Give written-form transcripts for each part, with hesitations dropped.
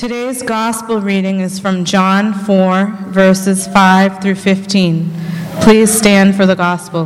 Today's gospel reading is from John 4, verses 5 through 15. Please stand for the gospel.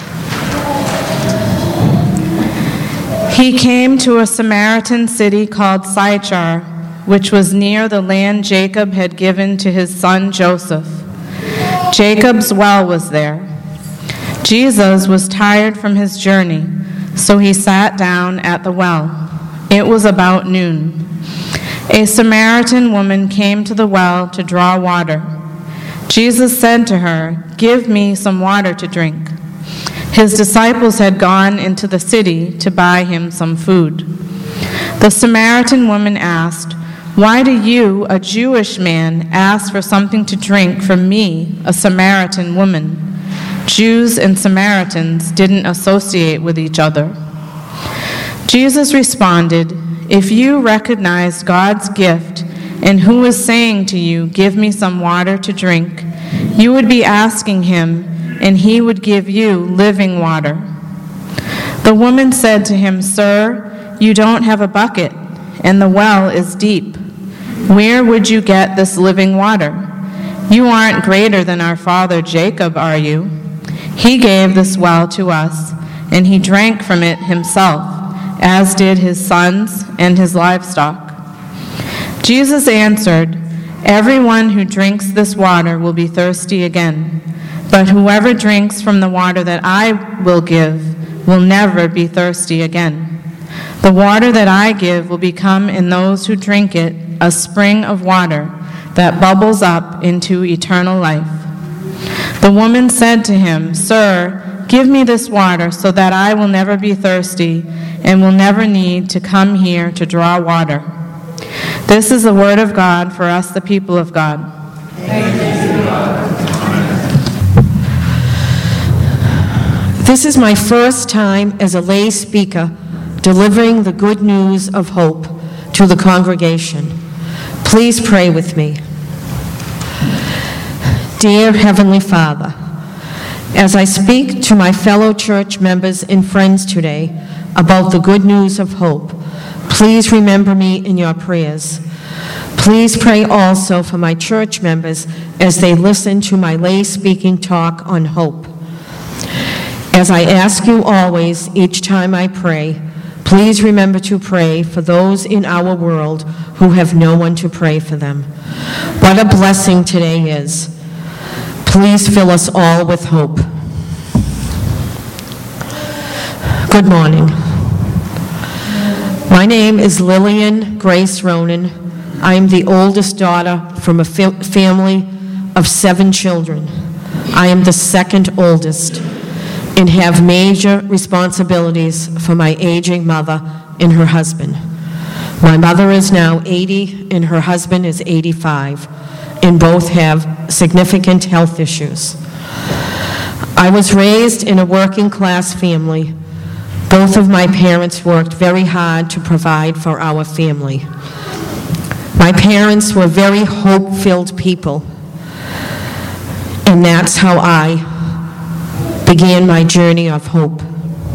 He came to a Samaritan city called Sychar, which was near the land Jacob had given to his son Joseph. Jacob's well was there. Jesus was tired from his journey, so he sat down at the well. It was about noon. A Samaritan woman came to the well to draw water. Jesus said to her, "Give me some water to drink." His disciples had gone into the city to buy him some food. The Samaritan woman asked, "Why do you, a Jewish man, ask for something to drink from me, a Samaritan woman?" Jews and Samaritans didn't associate with each other. Jesus responded, "If you recognized God's gift and who is saying to you, 'Give me some water to drink,' you would be asking him, and he would give you living water." The woman said to him, "Sir, you don't have a bucket, and the well is deep. Where would you get this living water? You aren't greater than our father Jacob, are you? He gave this well to us, and he drank from it himself, as did his sons and his livestock." Jesus answered, "Everyone who drinks this water will be thirsty again, but whoever drinks from the water that I will give will never be thirsty again. The water that I give will become in those who drink it a spring of water that bubbles up into eternal life." The woman said to him, "Sir, give me this water so that I will never be thirsty and will never need to come here to draw water." This is the word of God for us, the people of God. Thank you, God. This is my first time as a lay speaker delivering the good news of hope to the congregation. Please pray with me. Dear Heavenly Father, as I speak to my fellow church members and friends today about the good news of hope, please remember me in your prayers. Please pray also for my church members as they listen to my lay speaking talk on hope. As I ask you always, each time I pray, please remember to pray for those in our world who have no one to pray for them. What a blessing today is. Please fill us all with hope. Good morning. My name is Lillian Grace Ronan. I am the oldest daughter from a family of 7 children. I am the second oldest and have major responsibilities for my aging mother and her husband. My mother is now 80 and her husband is 85, and both have significant health issues. I was raised in a working class family. Both of my parents worked very hard to provide for our family. My parents were very hope-filled people, and that's how I began my journey of hope.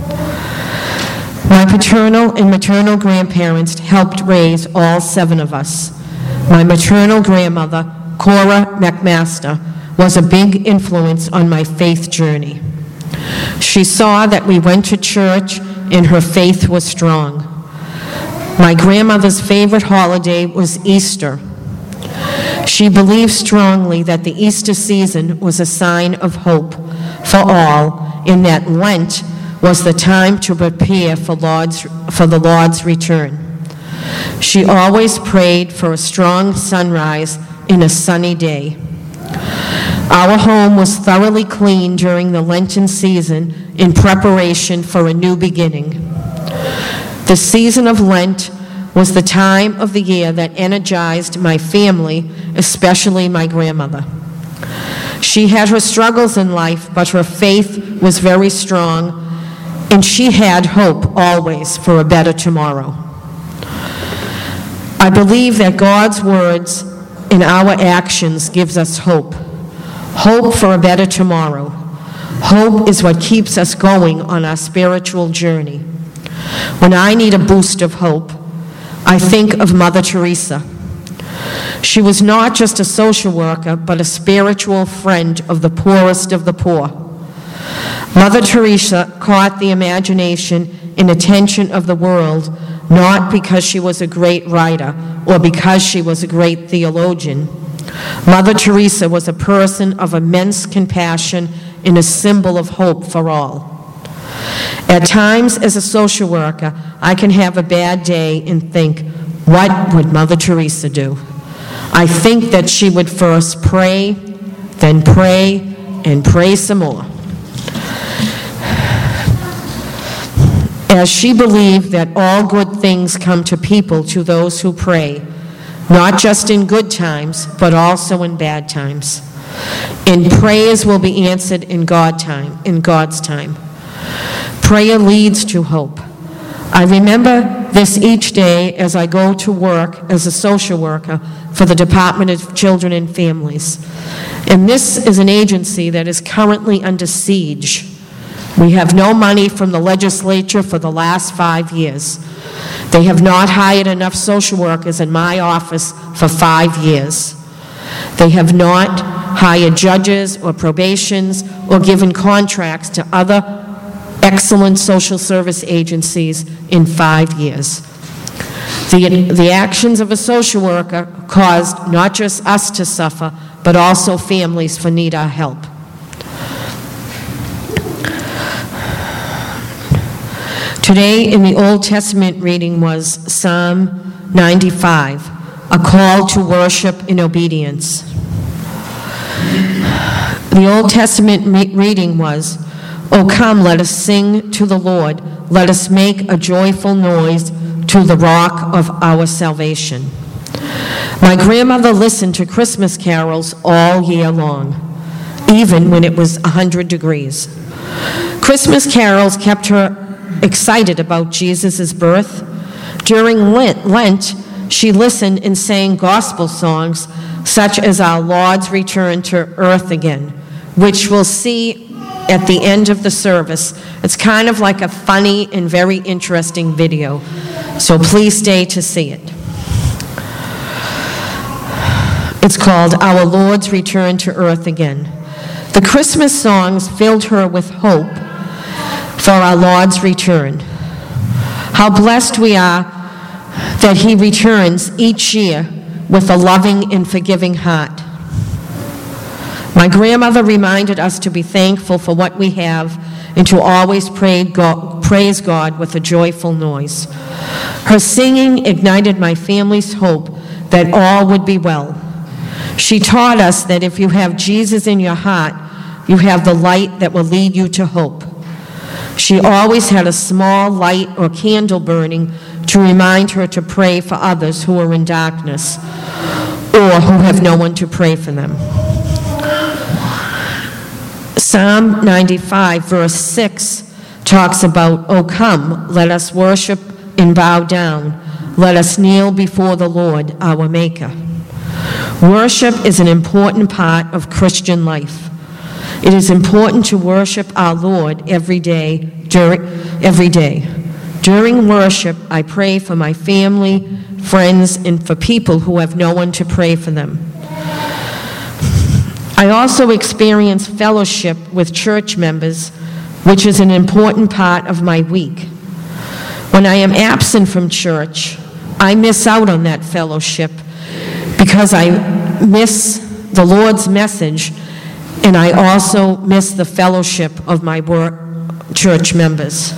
My paternal and maternal grandparents helped raise all 7 of us. My maternal grandmother, Cora McMaster, was a big influence on my faith journey. She saw that we went to church and her faith was strong. My grandmother's favorite holiday was Easter. She believed strongly that the Easter season was a sign of hope for all, and that Lent was the time to prepare for the Lord's return. She always prayed for a strong sunrise in a sunny day. Our home was thoroughly cleaned during the Lenten season in preparation for a new beginning. The season of Lent was the time of the year that energized my family, especially my grandmother. She had her struggles in life, but her faith was very strong, and she had hope always for a better tomorrow. I believe that God's words and our actions gives us hope. Hope for a better tomorrow. Hope is what keeps us going on our spiritual journey. When I need a boost of hope, I think of Mother Teresa. She was not just a social worker, but a spiritual friend of the poorest of the poor. Mother Teresa caught the imagination and attention of the world, not because she was a great writer or because she was a great theologian. Mother Teresa was a person of immense compassion and a symbol of hope for all. At times, as a social worker, I can have a bad day and think, what would Mother Teresa do? I think that she would first pray, then pray, and pray some more. As she believed that all good things come to people, to those who pray, not just in good times, but also in bad times. And prayers will be answered in God's time. Prayer leads to hope. I remember this each day as I go to work as a social worker for the Department of Children and Families. And this is an agency that is currently under siege. We have no money from the legislature for the last 5 years. They have not hired enough social workers in my office for 5 years. They have not hired judges or probations or given contracts to other excellent social service agencies in 5 years. The actions of a social worker caused not just us to suffer, but also families who need our help. Today in the Old Testament reading was Psalm 95, a call to worship in obedience. The Old Testament reading was, "O come, let us sing to the Lord. Let us make a joyful noise to the rock of our salvation." My grandmother listened to Christmas carols all year long, even when it was 100 degrees. Christmas carols kept her excited about Jesus' birth. During Lent, she listened and sang gospel songs such as Our Lord's Return to Earth Again, which we'll see at the end of the service. It's kind of like a funny and very interesting video, so please stay to see it. It's called Our Lord's Return to Earth Again. The Christmas songs filled her with hope for our Lord's return. How blessed we are that He returns each year with a loving and forgiving heart. My grandmother reminded us to be thankful for what we have and to always praise God with a joyful noise. Her singing ignited my family's hope that all would be well. She taught us that if you have Jesus in your heart, you have the light that will lead you to hope. She always had a small light or candle burning to remind her to pray for others who are in darkness or who have no one to pray for them. Psalm 95, verse 6 talks about, "O come, let us worship and bow down. Let us kneel before the Lord, our Maker." Worship is an important part of Christian life. It is important to worship our Lord every day. During worship, I pray for my family, friends, and for people who have no one to pray for them. I also experience fellowship with church members, which is an important part of my week. When I am absent from church, I miss out on that fellowship because I miss the Lord's message, and I also miss the fellowship of my church members.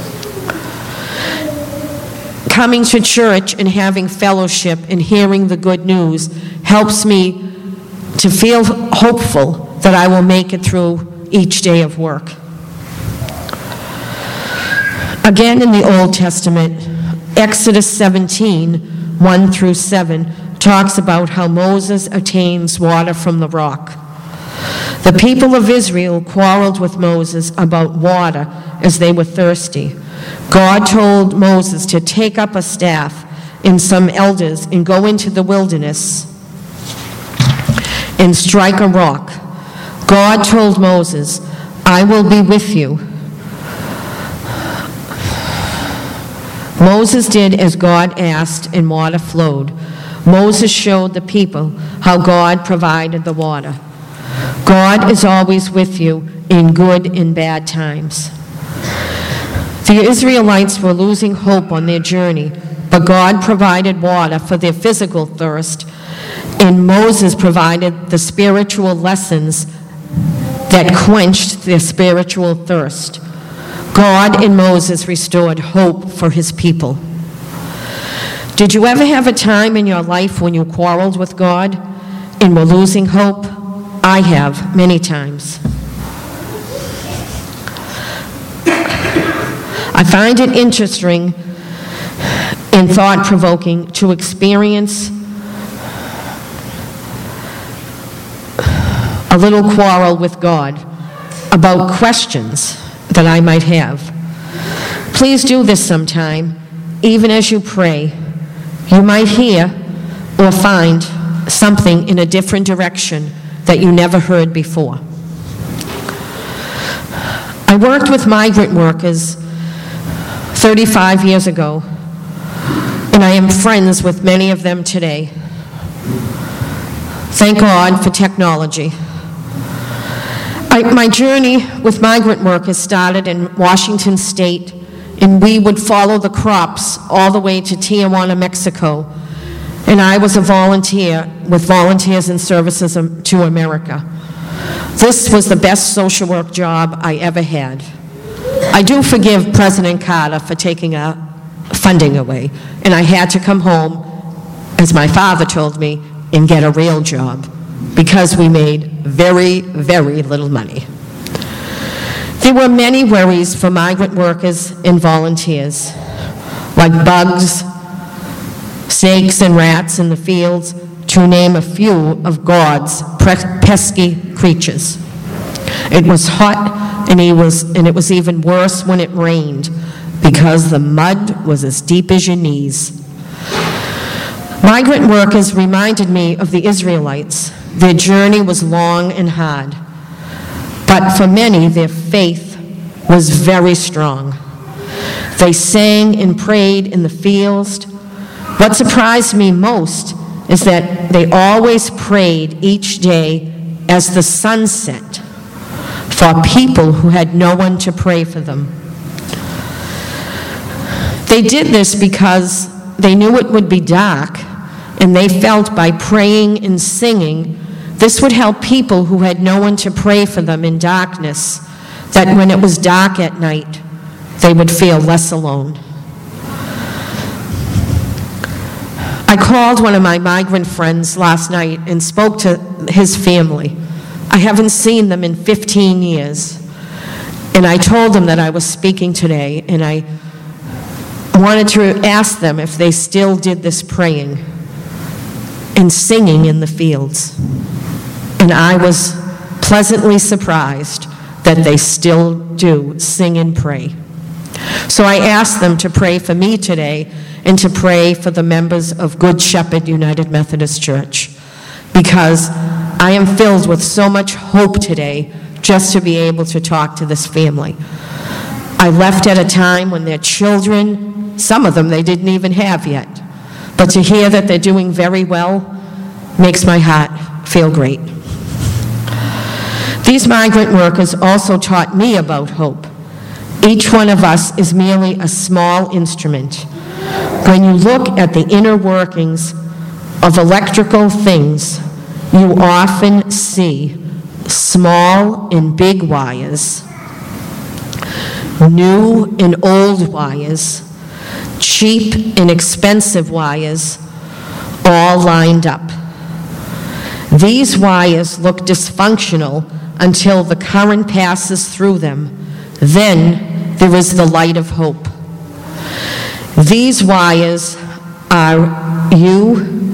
Coming to church and having fellowship and hearing the good news helps me to feel hopeful that I will make it through each day of work. Again in the Old Testament, Exodus 17, 1 through 7, talks about how Moses attains water from the rock. The people of Israel quarreled with Moses about water as they were thirsty. God told Moses to take up a staff and some elders and go into the wilderness and strike a rock. God told Moses, "I will be with you." Moses did as God asked, and water flowed. Moses showed the people how God provided the water. God is always with you in good and bad times. The Israelites were losing hope on their journey, but God provided water for their physical thirst, and Moses provided the spiritual lessons that quenched their spiritual thirst. God in Moses restored hope for his people. Did you ever have a time in your life when you quarreled with God and were losing hope? I have, many times. I find it interesting and thought-provoking to experience a little quarrel with God about questions that I might have. Please do this sometime, even as you pray. You might hear or find something in a different direction that you never heard before. I worked with migrant workers 35 years ago, and I am friends with many of them today. Thank God for technology. My journey with migrant workers started in Washington State, and we would follow the crops all the way to Tijuana, Mexico. And I was a volunteer with Volunteers and Services to America. This was the best social work job I ever had. I do forgive President Carter for taking our funding away, and I had to come home, as my father told me, and get a real job, because we made very, very little money. There were many worries for migrant workers and volunteers, like bugs, snakes and rats in the fields, to name a few of God's pesky creatures. It was hot, and it was even worse when it rained, because the mud was as deep as your knees. Migrant workers reminded me of the Israelites. Their journey was long and hard, but for many, their faith was very strong. They sang and prayed in the fields. What surprised me most is that they always prayed each day as the sun set for people who had no one to pray for them. They did this because they knew it would be dark, and they felt by praying and singing, this would help people who had no one to pray for them in darkness, that when it was dark at night, they would feel less alone. I called one of my migrant friends last night and spoke to his family. I haven't seen them in 15 years. And I told them that I was speaking today, and I wanted to ask them if they still did this praying and singing in the fields. And I was pleasantly surprised that they still do sing and pray. So I asked them to pray for me today and to pray for the members of Good Shepherd United Methodist Church, because I am filled with so much hope today just to be able to talk to this family. I left at a time when their children, some of them they didn't even have yet, but to hear that they're doing very well makes my heart feel great. These migrant workers also taught me about hope. Each one of us is merely a small instrument. When you look at the inner workings of electrical things, you often see small and big wires, new and old wires, cheap and expensive wires, all lined up. These wires look dysfunctional until the current passes through them. Then there is the light of hope. These wires are you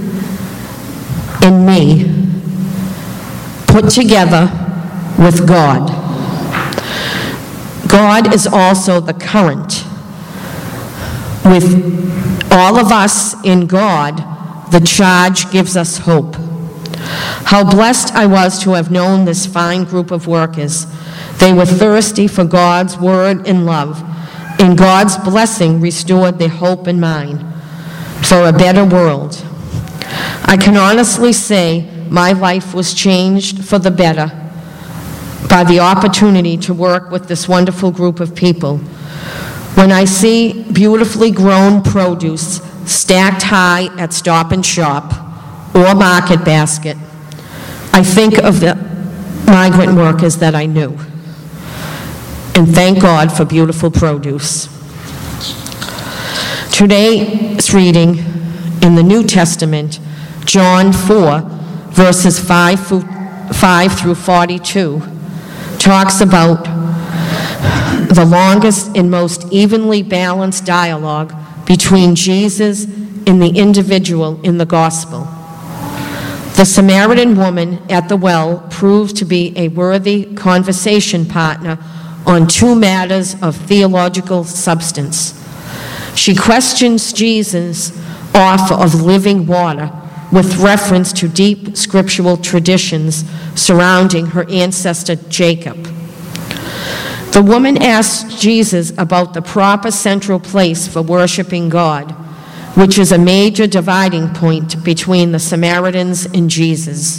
and me put together with God. God is also the current. With all of us in God, the charge gives us hope. How blessed I was to have known this fine group of workers. They were thirsty for God's word and love, and God's blessing restored their hope and mine for a better world. I can honestly say my life was changed for the better by the opportunity to work with this wonderful group of people. When I see beautifully grown produce stacked high at Stop and Shop or Market Basket, I think of the migrant workers that I knew. And thank God for beautiful produce. Today's reading in the New Testament, John 4, verses 5 through 42, talks about the longest and most evenly balanced dialogue between Jesus and the individual in the gospel. The Samaritan woman at the well proved to be a worthy conversation partner on two matters of theological substance. She questions Jesus' offer of living water with reference to deep scriptural traditions surrounding her ancestor Jacob. The woman asks Jesus about the proper central place for worshiping God, which is a major dividing point between the Samaritans and Jesus.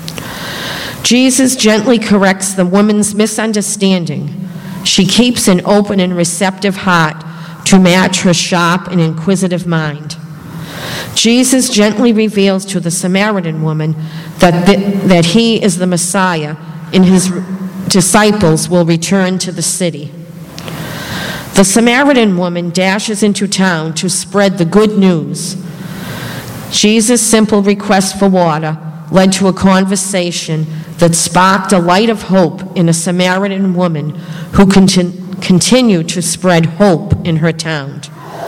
Jesus gently corrects the woman's misunderstanding. She keeps an open and receptive heart to match her sharp and inquisitive mind. Jesus gently reveals to the Samaritan woman that he is the Messiah and his disciples will return to the city. The Samaritan woman dashes into town to spread the good news. Jesus' simple request for water led to a conversation that sparked a light of hope in a Samaritan woman who continued to spread hope in her town.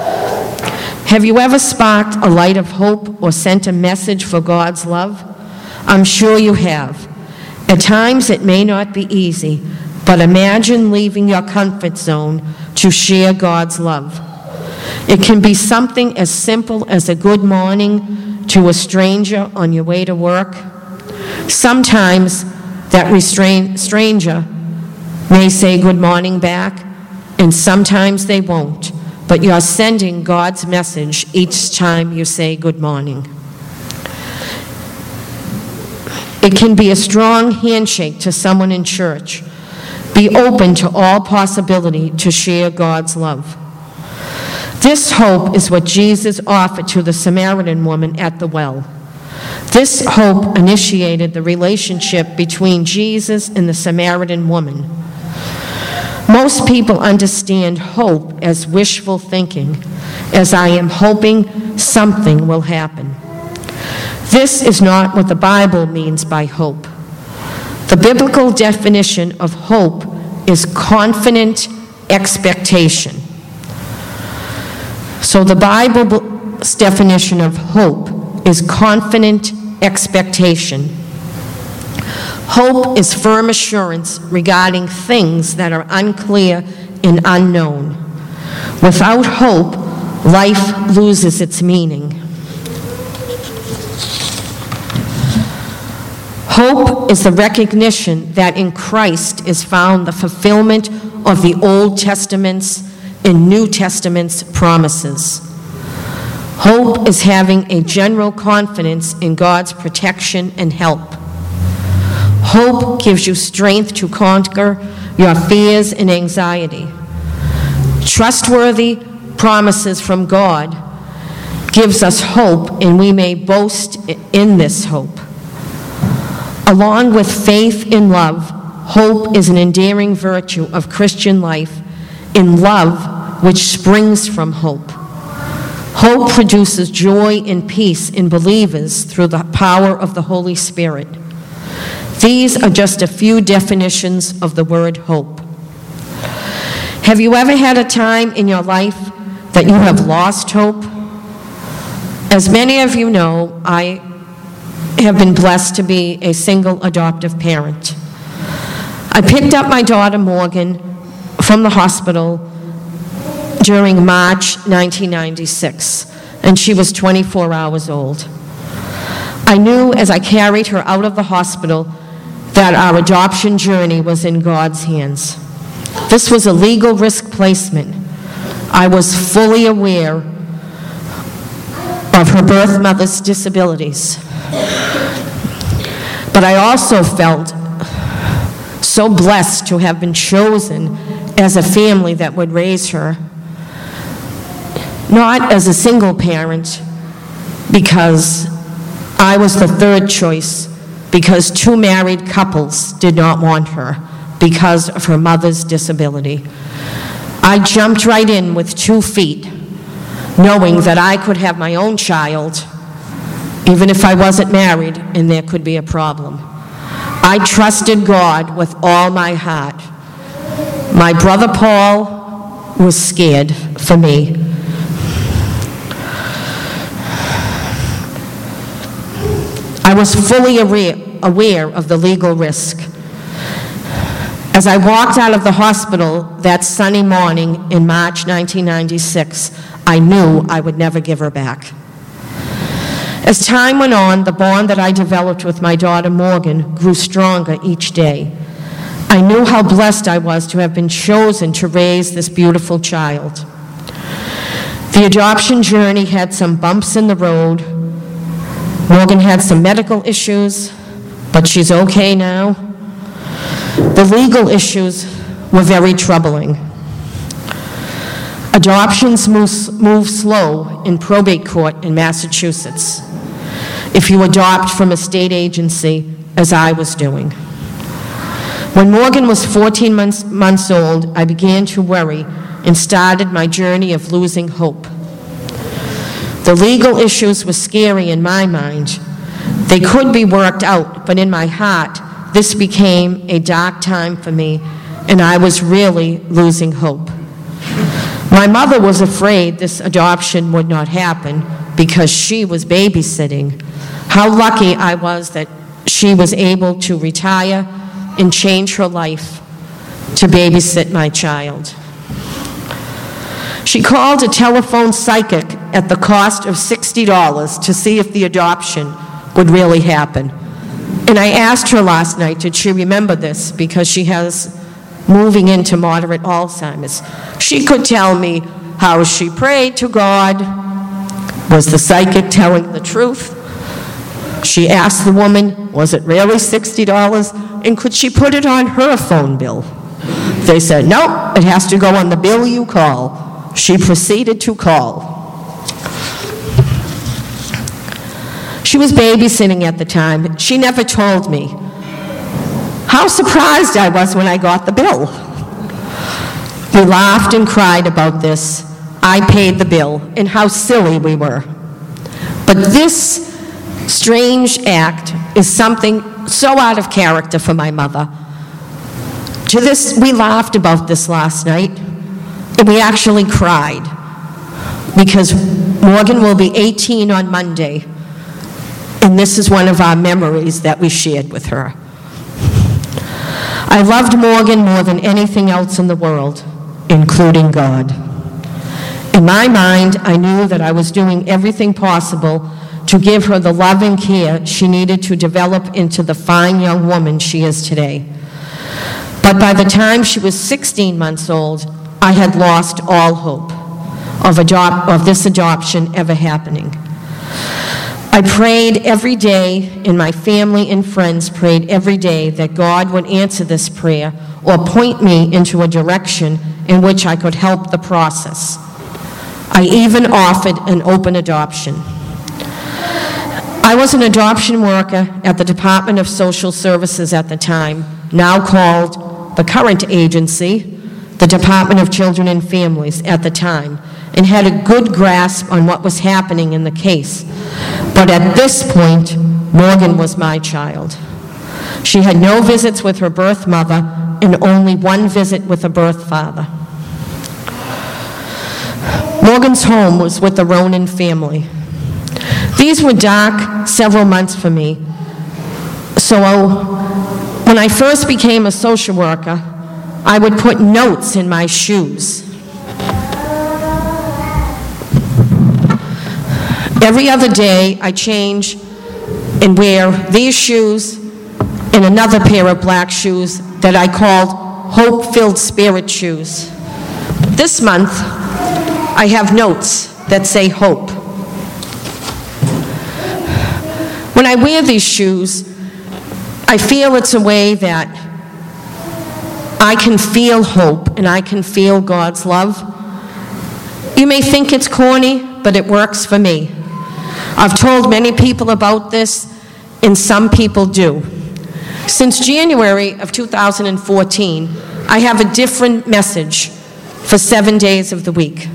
Have you ever sparked a light of hope or sent a message for God's love? I'm sure you have. At times it may not be easy, but imagine leaving your comfort zone to share God's love. It can be something as simple as a good morning to a stranger on your way to work. Sometimes that stranger may say good morning back, and sometimes they won't, but you're sending God's message each time you say good morning. It can be a strong handshake to someone in church. Be open to all possibility to share God's love. This hope is what Jesus offered to the Samaritan woman at the well. This hope initiated the relationship between Jesus and the Samaritan woman. Most people understand hope as wishful thinking, as I am hoping something will happen. This is not what the Bible means by hope. The biblical definition of hope is confident expectation. So the Bible's definition of hope is confident expectation. Hope is firm assurance regarding things that are unclear and unknown. Without hope, life loses its meaning. Hope is the recognition that in Christ is found the fulfillment of the Old Testament's and New Testament's promises. Hope is having a general confidence in God's protection and help. Hope gives you strength to conquer your fears and anxiety. Trustworthy promises from God gives us hope, and we may boast in this hope. Along with faith and love, hope is an endearing virtue of Christian life in love which springs from hope. Hope produces joy and peace in believers through the power of the Holy Spirit. These are just a few definitions of the word hope. Have you ever had a time in your life that you have lost hope? As many of you know, I have been blessed to be a single adoptive parent. I picked up my daughter Morgan from the hospital during March 1996, and she was 24 hours old. I knew as I carried her out of the hospital that our adoption journey was in God's hands. This was a legal risk placement. I was fully aware of her birth mother's disabilities. But I also felt so blessed to have been chosen as a family that would raise her, not as a single parent, because I was the third choice, because two married couples did not want her because of her mother's disability. I jumped right in with 2 feet, knowing that I could have my own child, even if I wasn't married and there could be a problem. I trusted God with all my heart. My brother Paul was scared for me. I was fully aware of the legal risk. As I walked out of the hospital that sunny morning in March 1996, I knew I would never give her back. As time went on, the bond that I developed with my daughter Morgan grew stronger each day. I knew how blessed I was to have been chosen to raise this beautiful child. The adoption journey had some bumps in the road. Morgan had some medical issues, but she's okay now. The legal issues were very troubling. Adoptions move slow in probate court in Massachusetts if you adopt from a state agency, as I was doing. When Morgan was 14 months old, I began to worry and started my journey of losing hope. The legal issues were scary in my mind. They could be worked out, but in my heart, this became a dark time for me, and I was really losing hope. My mother was afraid this adoption would not happen because she was babysitting. How lucky I was that she was able to retire and change her life to babysit my child. She called a telephone psychic at the cost of $60 to see if the adoption would really happen. And I asked her last night, did she remember this? Because she has moving into moderate Alzheimer's. She could tell me how she prayed to God. Was the psychic telling the truth? She asked the woman, was it really $60? And could she put it on her phone bill? They said, no, it has to go on the bill you call. She proceeded to call. She was babysitting at the time. She never told me. How surprised I was when I got the bill. We laughed and cried about this. I paid the bill, and how silly we were. But this strange act is something so out of character for my mother. We laughed about this last night, and we actually cried, because Morgan will be 18 on Monday, and this is one of our memories that we shared with her. I loved Morgan more than anything else in the world, including God. In my mind, I knew that I was doing everything possible to give her the love and care she needed to develop into the fine young woman she is today. But by the time she was 16 months old, I had lost all hope of this adoption ever happening. I prayed every day, and my family and friends prayed every day that God would answer this prayer or point me into a direction in which I could help the process. I even offered an open adoption. I was an adoption worker at the Department of Social Services at the time, now called the current agency, the Department of Children and Families at the time, and had a good grasp on what was happening in the case. But at this point, Morgan was my child. She had no visits with her birth mother and only one visit with her birth father. Morgan's home was with the Ronan family. These were dark several months for me. So when I first became a social worker, I would put notes in my shoes. Every other day, I change and wear these shoes and another pair of black shoes that I called hope-filled spirit shoes. This month, I have notes that say hope. When I wear these shoes, I feel it's a way that I can feel hope and I can feel God's love. You may think it's corny, but it works for me. I've told many people about this, and some people do. Since January of 2014, I have a different message for 7 days of the week.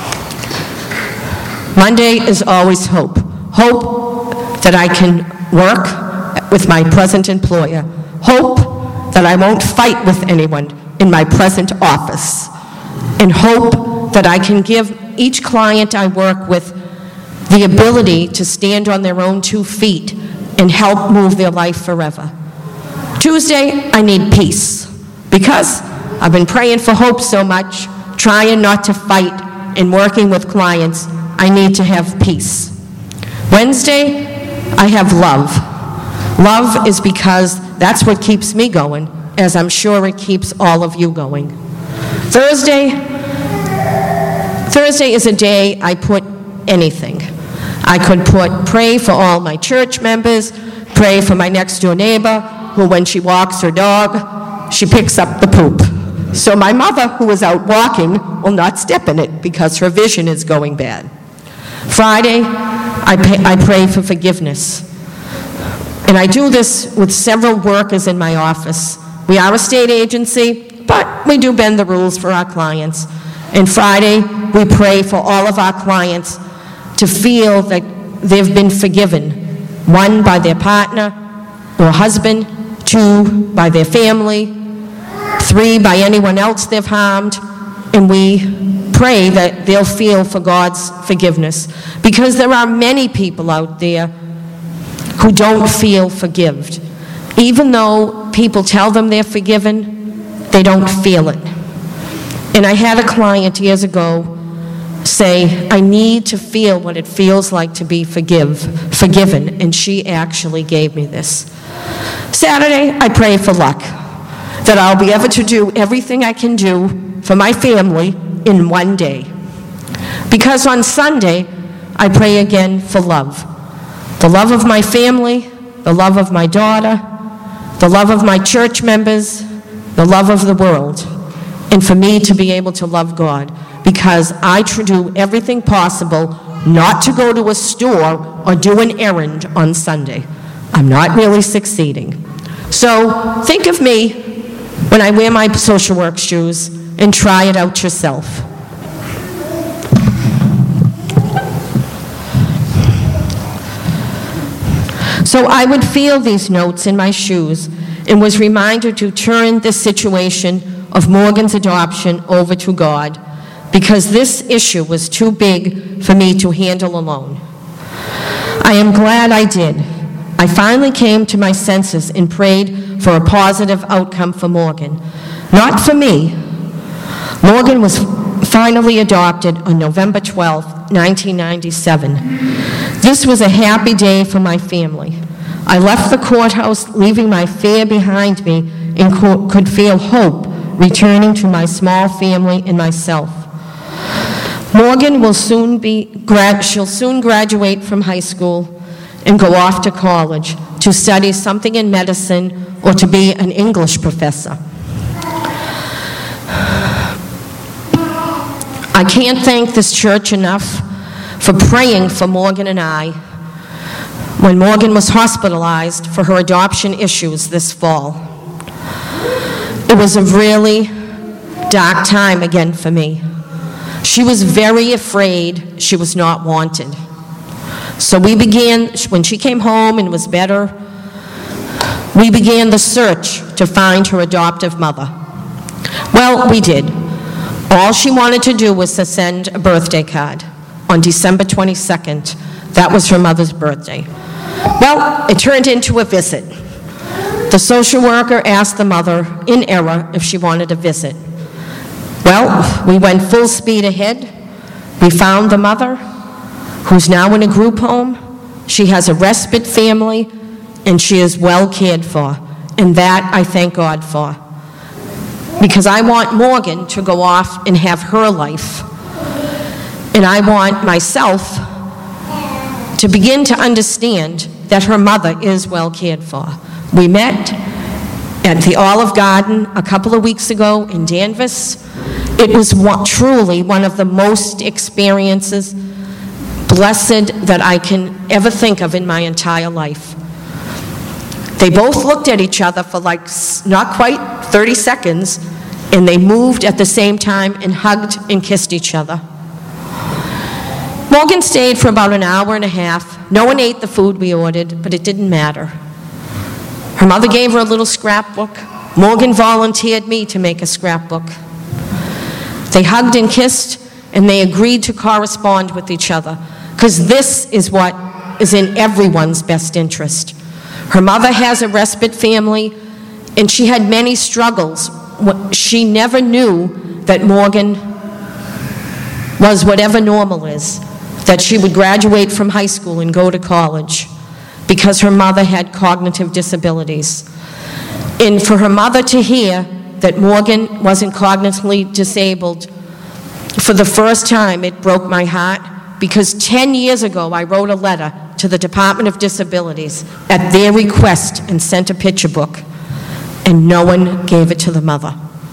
Monday is always hope. Hope that I can work with my present employer. Hope that I won't fight with anyone in my present office. And hope that I can give each client I work with the ability to stand on their own 2 feet and help move their life forever. Tuesday, I need peace because I've been praying for hope so much, trying not to fight and working with clients. I need to have peace. Wednesday, I have love. Love is because that's what keeps me going, as I'm sure it keeps all of you going. Thursday is a day I put anything. I could pray for all my church members, pray for my next door neighbor, who when she walks her dog, she picks up the poop. So my mother, who is out walking, will not step in it because her vision is going bad. Friday, I pray for forgiveness. And I do this with several workers in my office. We are a state agency, but we do bend the rules for our clients. And Friday, we pray for all of our clients to feel that they've been forgiven. 1, by their partner or husband. 2, by their family. 3, by anyone else they've harmed. And we pray that they'll feel for God's forgiveness. Because there are many people out there who don't feel forgived. Even though people tell them they're forgiven, they don't feel it. And I had a client years ago say, I need to feel what it feels like to be forgiven, and she actually gave me this. Saturday, I pray for luck, that I'll be able to do everything I can do for my family in one day. Because on Sunday, I pray again for love. The love of my family, the love of my daughter, the love of my church members, the love of the world, and for me to be able to love God, because I do everything possible not to go to a store or do an errand on Sunday. I'm not really succeeding. So think of me when I wear my social work shoes and try it out yourself. So I would feel these notes in my shoes and was reminded to turn this situation of Morgan's adoption over to God, because this issue was too big for me to handle alone. I am glad I did. I finally came to my senses and prayed for a positive outcome for Morgan. Not for me. Morgan was finally adopted on November 12, 1997. This was a happy day for my family. I left the courthouse, leaving my fear behind me, and could feel hope returning to my small family and myself. Morgan will soon graduate from high school and go off to college to study something in medicine or to be an English professor. I can't thank this church enough for praying for Morgan and I when Morgan was hospitalized for her adoption issues this fall. It was a really dark time again for me. She was very afraid she was not wanted. So when she came home and was better, we began the search to find her adoptive mother. Well, we did. All she wanted to do was to send a birthday card on December 22nd. That was her mother's birthday. Well, it turned into a visit. The social worker asked the mother, in error, if she wanted a visit. Well, we went full speed ahead. We found the mother, who's now in a group home. She has a respite family, and she is well cared for. And that I thank God for. Because I want Morgan to go off and have her life. And I want myself to begin to understand that her mother is well cared for. We met at the Olive Garden a couple of weeks ago in Danvers. It was truly one of the most experiences, blessed, that I can ever think of in my entire life. They both looked at each other for like not quite 30 seconds, and they moved at the same time and hugged and kissed each other. Morgan stayed for about an hour and a half. No one ate the food we ordered, but it didn't matter. Her mother gave her a little scrapbook. Morgan volunteered me to make a scrapbook. They hugged and kissed, and they agreed to correspond with each other, because this is what is in everyone's best interest. Her mother has a respite family, and she had many struggles. She never knew that Morgan was whatever normal is, that she would graduate from high school and go to college, because her mother had cognitive disabilities. And for her mother to hear that Morgan wasn't cognitively disabled, for the first time, it broke my heart, because 10 years ago, I wrote a letter to the Department of Disabilities at their request and sent a picture book, and no one gave it to the mother.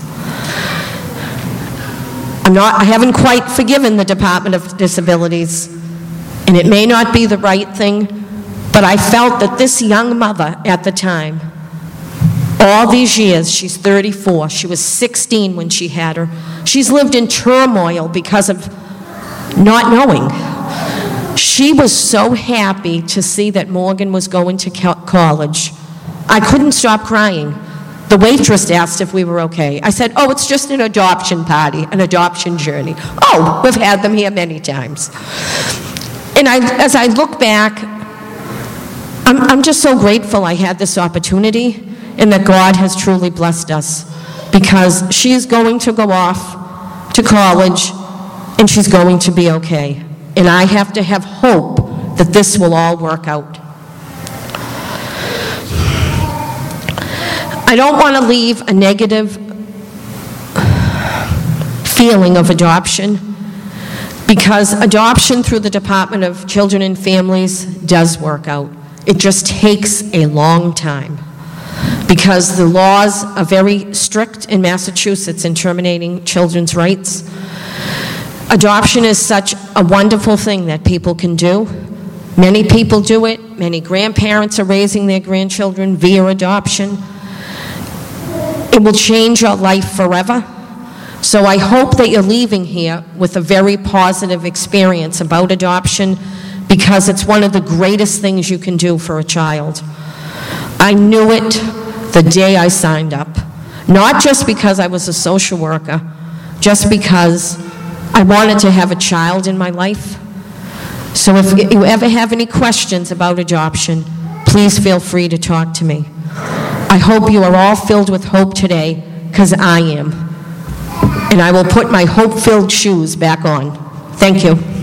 I haven't quite forgiven the Department of Disabilities, and it may not be the right thing, but I felt that this young mother at the time, all these years, she's 34, she was 16 when she had her, she's lived in turmoil because of not knowing. She was so happy to see that Morgan was going to college. I couldn't stop crying. The waitress asked if we were okay. I said, oh, it's just an adoption party, an adoption journey. Oh, we've had them here many times. And as I look back, I'm just so grateful I had this opportunity, and that God has truly blessed us, because she is going to go off to college, and she's going to be okay. And I have to have hope that this will all work out. I don't want to leave a negative feeling of adoption, because adoption through the Department of Children and Families does work out. It just takes a long time, because the laws are very strict in Massachusetts in terminating children's rights. Adoption is such a wonderful thing that people can do. Many people do it. Many grandparents are raising their grandchildren via adoption. It will change your life forever. So I hope that you're leaving here with a very positive experience about adoption, because it's one of the greatest things you can do for a child. I knew it the day I signed up, not just because I was a social worker, just because I wanted to have a child in my life. So if you ever have any questions about adoption, please feel free to talk to me. I hope you are all filled with hope today, because I am. And I will put my hope-filled shoes back on. Thank you.